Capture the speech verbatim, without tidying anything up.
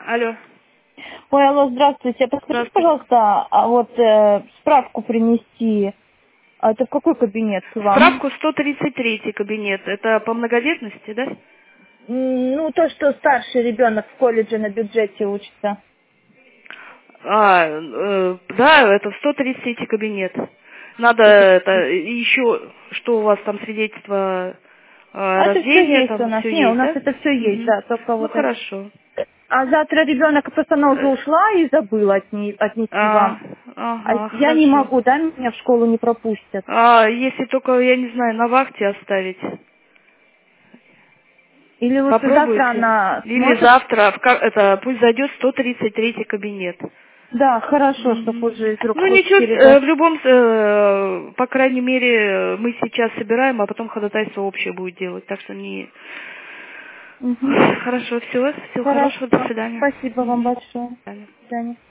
Алло. Ой, алло, здравствуйте. Подскажите, Здравствуйте. пожалуйста, а вот э, справку принести. А это в какой кабинет к вам? Справку сто тридцать третий кабинет. Это по многодетности, да? М, Ну, то, что старший ребенок в колледже на бюджете учится. А, э, да, это в сто тридцать третий кабинет. Надо сто тридцать. это еще, что у вас там свидетельство э, А это все рождения, есть у там нас. все Не, у есть, нас да? это все есть, Мгм. да, только Ну вот это. хорошо. А завтра ребенок, просто она уже Э, ушла и забыла отни- отнести А, вам. А ага, я не хорошо. могу, да, меня в школу не пропустят. А, если только, я не знаю, на вахте оставить. Или лучше завтра Попробуйте. она Или сможет? завтра, в ка- это, пусть зайдет сто тридцать третий кабинет. Да, хорошо, чтобы Мгм. уже из рук Ну в руки ничего, э, передать. в любом, э, по крайней мере, э, мы сейчас собираем, а потом ходатайство общее будет делать. Так что не... Угу. Хорошо, все, всего хорошего, до Хорошо. свидания. Спасибо вам Мгм. большое. До свидания. До свидания.